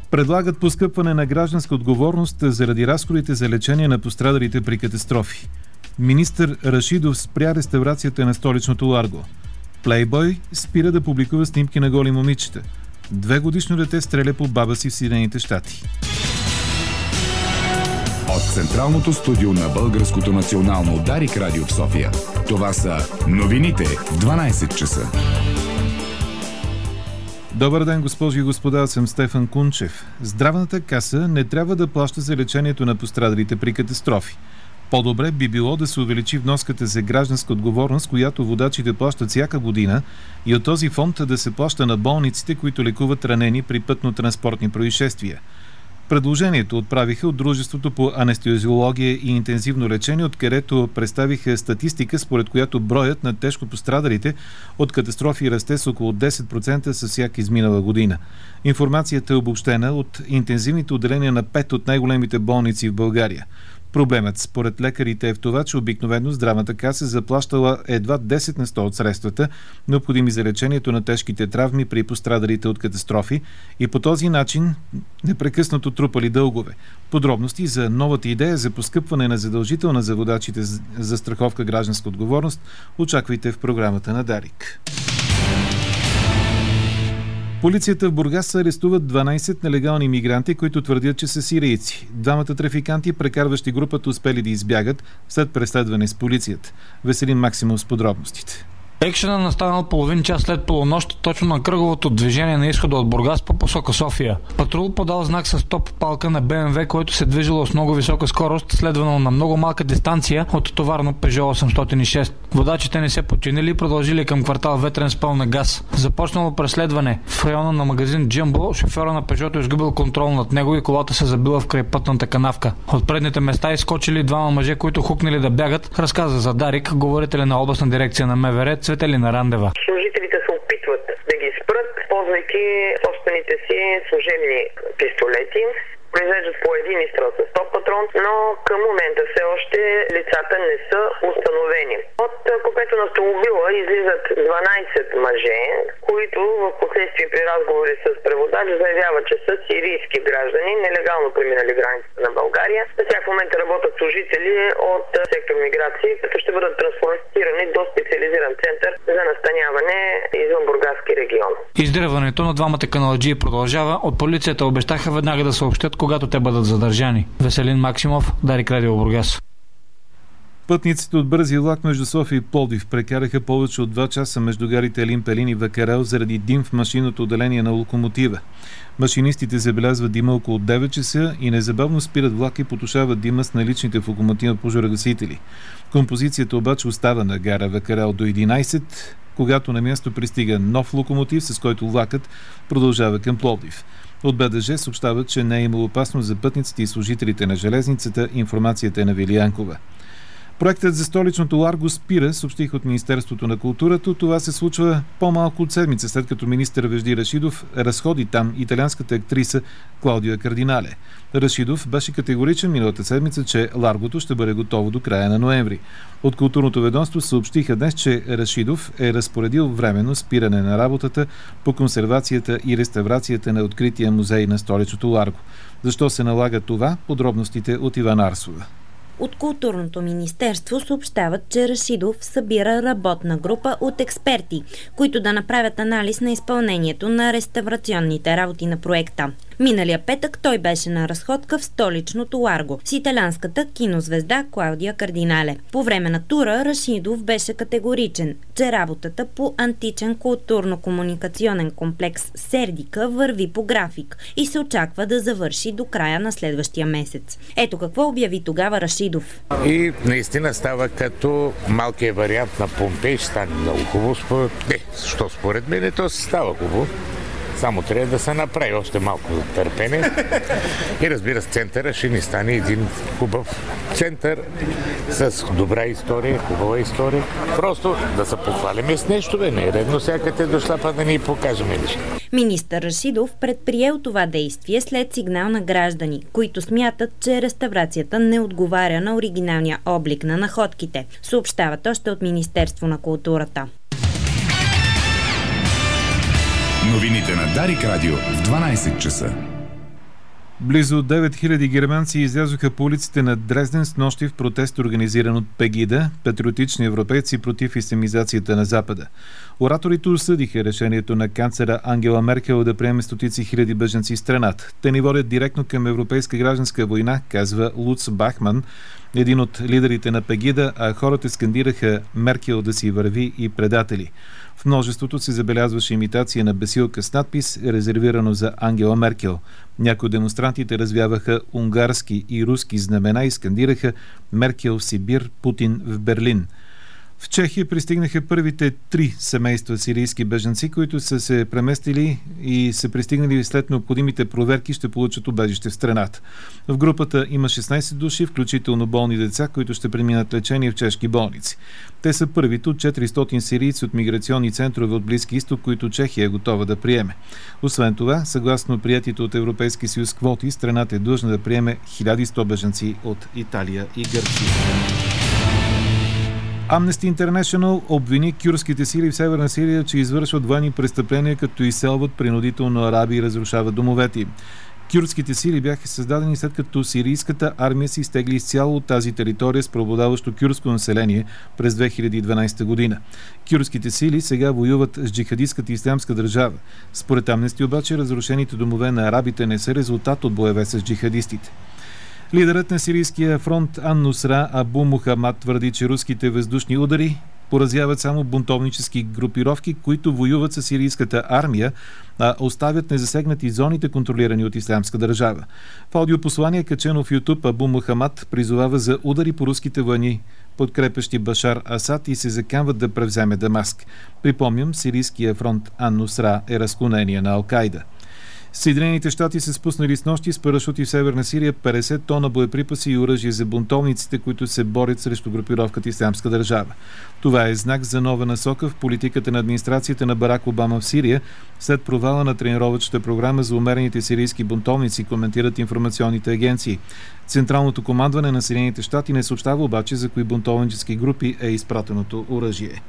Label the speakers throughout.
Speaker 1: Предлагат поскъпване на гражданска отговорност заради разходите за лечение на пострадалите при катастрофи. Министър Рашидов спря реставрацията на столичното Ларго. Плейбой спира да публикува снимки на голи момичета. 2-годишно дете стреля по баба си в Съединените щати.
Speaker 2: От Централното студио на Българското национално Дарик радио в София. Това са новините в 12 часа.
Speaker 1: Добър ден, госпожи и господа, аз съм Стефан Кунчев. Здравната каса не трябва да плаща за лечението на пострадалите при катастрофи. По-добре би било да се увеличи вноската за гражданска отговорност, която водачите плащат всяка година, и от този фонд да се плаща на болниците, които лекуват ранени при пътно-транспортни происшествия. Предложението отправиха от Дружеството по анестезиология и интензивно лечение, откъдето представиха статистика, според която броят на тежко пострадалите от катастрофи расте с около 10% със всяка изминала година. Информацията е обобщена от интензивните отделения на 5 от най-големите болници в България. Проблемът според лекарите е в това, че обикновено здравната каса заплащала едва 10 на 100 от средствата, необходими за лечението на тежките травми при пострадалите от катастрофи, и по този начин непрекъснато трупали дългове. Подробности за новата идея за поскъпване на задължителна за водачите за страховка гражданска отговорност очаквайте в програмата на Дарик. Полицията в Бургас арестуват 12 нелегални мигранти, които твърдят, че са сирийци. Двамата трафиканти, прекарващи групата, успели да избягат след преследване с полицията. Веселин Максимов с подробностите.
Speaker 3: Екшенът настанал половин час след полунощ, точно на кръговото движение на изхода от Бургас по посока София. Патрул подал знак с стоп палка на БМВ, който се движило с много висока скорост, следвано на много малка дистанция от товарно Peugeot 806. Водачите не се подчинили и продължили към квартал Ветрен с пълна газ. Започнало преследване в района на магазин Джъмбо, шофьора на Peugeot изгубил контрол над него и колата се забила в край пътната канавка. От предните места изскочили двама мъже, които хукнали да бягат, разказа за Дарик говорителя на областна дирекция на МВР Цветелина Рандева.
Speaker 4: Служителите се опитват да ги спрат, ползвайки собствените си служебни пистолети. Произвеждат по един изстрел с 100 патрон, но към момента все още лицата не са установени. От купето на автомобила излизат 12 мъже, които в последствие при разговори с преводач заявяват, че са сирийски граждани, нелегално преминали границата на България. На тях в момента работят служители от сектор миграции, като ще бъдат транспортирани до специализиран център за настаняване извън Бургаски регион.
Speaker 3: Издирването на двамата каналаджии продължава. От полицията обещаха веднага да съобщат, когато те бъдат задържани. Веселин Максимов, Дарик радио Бургас.
Speaker 1: Пътниците от бързи влак между София и Пловдив прекараха повече от 2 часа между гарите Елин Пелин и Вакарел заради дим в машинното отделение на локомотива. Машинистите забелязват дима около 9 часа и незабавно спират влака и потушават дима с наличните в локомотива пожарогасители. Композицията обаче остава на гара Вакарел до 11, когато на място пристига нов локомотив, с който влакът продължава към Пловдив. От БДЖ съобщават, че не е имало опасност за пътниците и служителите на железницата. Информацията е на Вилиянкова. Проектът за столичното Ларго спира, съобщих от Министерството на културата. Това се случва по-малко от седмица, след като министър Вежди Рашидов разходи там италианската актриса Клаудия Кардинале. Рашидов беше категоричен миналата седмица, че Ларгото ще бъде готово до края на ноември. От културното ведомство съобщиха днес, че Рашидов е разпоредил временно спиране на работата по консервацията и реставрацията на открития музей на столичното Ларго. Защо се налага това? Подробностите от Иван Арсова.
Speaker 5: От Културното министерство съобщават, че Рашидов събира работна група от експерти, които да направят анализ на изпълнението на реставрационните работи на проекта. Миналия петък той беше на разходка в столичното Ларго с италианската кинозвезда Клаудия Кардинале. По време на тура Рашидов беше категоричен, че работата по античен културно-комуникационен комплекс Сердика върви по график и се очаква да завърши до края на следващия месец. Ето какво обяви тогава Рашидов.
Speaker 6: И наистина става като малкият вариант на Помпей, ще стане много хубаво. Защо според мен то се става хубаво. Само трябва да се направи още малко търпение. И разбира се, центъра ще ни стане един хубав център с добра история, хубава история. Просто да се похвалиме с нещо, не е редно всякът е дошла, па да ни покажем нещо.
Speaker 5: Министър Рашидов предприел това действие след сигнал на граждани, които смятат, че реставрацията не отговаря на оригиналния облик на находките, съобщават още от Министерство на културата.
Speaker 2: Новините на Дарик радио в 12 часа.
Speaker 1: Близо 9000 германци излязоха по улиците на Дрезден с нощи в протест, организиран от Пегида, патриотични европейци против исламизацията на Запада. Ораторите осъдиха решението на канцлера Ангела Меркел да приеме стотици хиляди бежанци в страната. Те ни водят директно към европейска гражданска война, казва Луц Бахман, един от лидерите на Пегида, а хората скандираха Меркел да си върви и предатели. В множеството се забелязваше имитация на бесилка с надпис, резервирано за Ангела Меркел. Някои демонстрантите развяваха унгарски и руски знамена и скандираха Меркел в Сибир, Путин в Берлин. В Чехия пристигнаха първите 3 семейства сирийски бежанци, които са се преместили и са пристигнали след необходимите проверки, ще получат убежище в страната. В групата има 16 души, включително болни деца, които ще преминат лечение в чешки болници. Те са първите от 400 сирийци от миграционни центрове от Близки изток, които Чехия е готова да приеме. Освен това, съгласно приятите от Европейския съюз квоти, страната е длъжна да приеме 1100 бежанци от Италия и Гърция. Amnesty International обвини кюрдските сили в Северна Сирия, че извършват военни престъпления, като изселват принудително араби и разрушават домовете им. Кюрдските сили бяха създадени след като сирийската армия се изтегли изцяло от тази територия с преобладаващо кюрдско население през 2012 година. Кюрдските сили сега воюват с джихадистката ислямска държава. Според Amnesty обаче разрушените домове на арабите не са резултат от боеве с джихадистите. Лидерът на сирийския фронт Ан-Нусра Абу Мухамад твърди, че руските въздушни удари поразяват само бунтовнически групировки, които воюват с сирийската армия, а оставят незасегнати зоните, контролирани от ислямска държава. В аудиопослание, качено в YouTube, Абу Мухамад призовава за удари по руските войни, подкрепящи Башар Асад, и се заканват да превземе Дамаск. Припомням, сирийския фронт Ан-Нусра е разклонение на Ал-Кайда. Съединените щати са спуснали с нощи с парашути в Северна Сирия 50 тона боеприпаси и оръжие за бунтовниците, които се борят срещу групировката Ислямска държава. Това е знак за нова насока в политиката на администрацията на Барак Обама в Сирия след провала на тренировъчната програма за умерените сирийски бунтовници, коментират информационните агенции. Централното командване на Съединените щати не съобщава обаче за кои бунтовнически групи е изпратеното оръжие.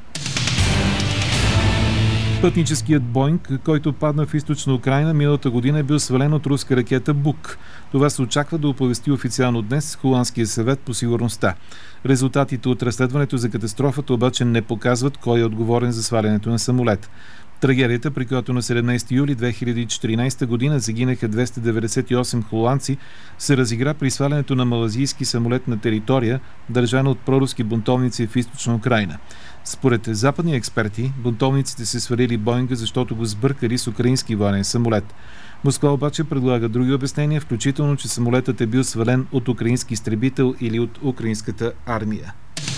Speaker 1: Пътническият Боинг, който падна в източна Украйна миналата година, е бил свален от руска ракета Бук. Това се очаква да оповести официално днес Холандския съвет по сигурността. Резултатите от разследването за катастрофата обаче не показват кой е отговорен за свалянето на самолет. Трагедията, при която на 17 юли 2014 година загинаха 298 холандци, се разигра при свалянето на малазийски самолет на територия, държана от проруски бунтовници в източна Украйна. Според западни експерти, бунтовниците се свалили Боинга, защото го сбъркали с украински военен самолет. Москва обаче предлага други обяснения, включително, че самолетът е бил свален от украински изтребител или от украинската армия.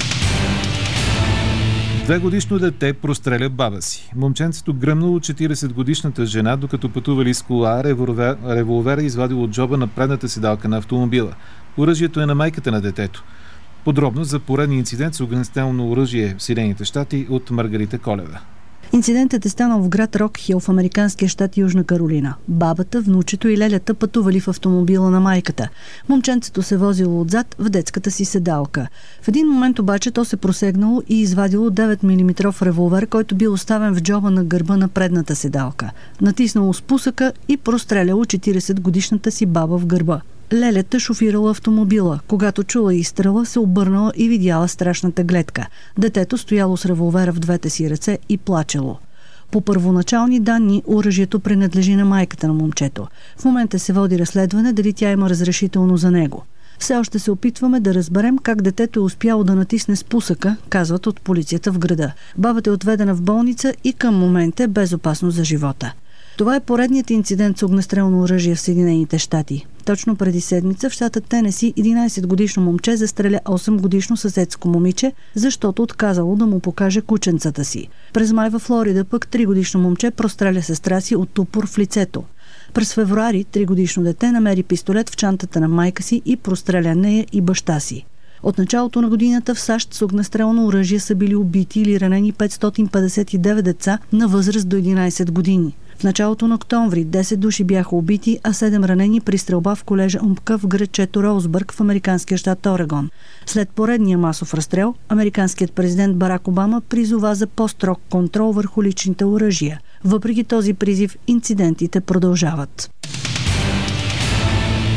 Speaker 1: 2-годишно дете простреля баба си. Момченцето гръмнало 40-годишната жена, докато пътували с кола, револвера извадил от джоба на предната седалка на автомобила. Оръжието е на майката на детето. Подробно за поредния инцидент с огнестрелно оръжие в Съединените щати от Маргарита Колева.
Speaker 7: Инцидентът е станал в град Рокхил в американския щат Южна Каролина. Бабата, внучето и лелята пътували в автомобила на майката. Момченцето се возило отзад в детската си седалка. В един момент обаче то се просегнало и извадило 9 мм револвер, който бил оставен в джоба на гърба на предната седалка. Натиснало спусъка и простреляло 40-годишната си баба в гърба. Лелята шофирала автомобила. Когато чула изстрела, се обърнала и видяла страшната гледка. Детето стояло с револвера в двете си ръце и плачело. По първоначални данни, оръжието принадлежи на майката на момчето. В момента се води разследване дали тя има разрешително за него. Все още се опитваме да разберем как детето е успяло да натисне спусъка, казват от полицията в града. Бабата е отведена в болница и към момента е безопасно за живота. Това е поредният инцидент с огнестрелно оръжие в Съединените щати. Точно преди седмица в щата Тенеси 11-годишно момче застреля 8-годишно съседско момиче, защото отказало да му покаже кученцата си. През май във Флорида пък 3-годишно момче простреля сестра си от упор в лицето. През февруари 3-годишно дете намери пистолет в чантата на майка си и простреля нея и баща си. От началото на годината в САЩ с огнестрелно оръжие са били убити или ранени 559 деца на възраст до 11 години. В началото на октомври 10 души бяха убити, а 7 ранени при стрелба в колежа Умпка в градчето Роузбърг в американския щат Орегон. След поредния масов разстрел, американският президент Барак Обама призова за по-строг контрол върху личните оръжия. Въпреки този призив, инцидентите продължават.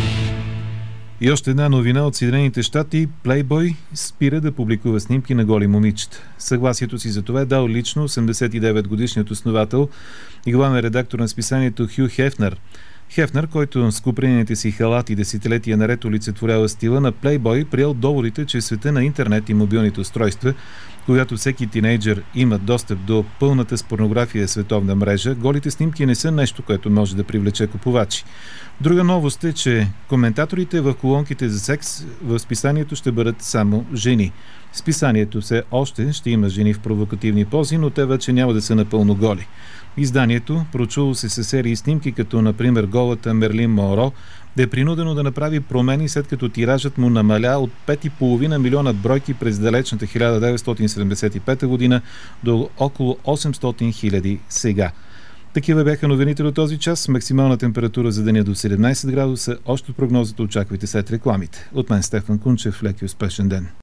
Speaker 1: И още една новина от Съединените щати. Playboy спира да публикува снимки на голи момичета. Съгласието си за това е дал лично 89-годишният основател и главен редактор на списанието Хю Хефнер. Хефнер, който с купрените си халати десетилетия наред олицетворява стила на Playboy, приел доводите, че света на интернет и мобилните устройства, когато всеки тинейджър има достъп до пълната с порнография световна мрежа, голите снимки не са нещо, което може да привлече купувачи. Друга новост е, че коментаторите в колонките за секс в списанието ще бъдат само жени. В списанието все още ще има жени в провокативни пози, но те вече няма да са напълно голи. Изданието, прочуло се със серии снимки, като например голата Мерлин Монро, да е принудено да направи промени, след като тиражът му намаля от 5,5 милиона бройки през далечната 1975 година до около 800 хиляди сега. Такива бяха новините до този час. Максимална температура за деня до 17 градуса. Още от прогнозата очаквайте след рекламите. От мен Стефан Кунчев. Лек и успешен ден.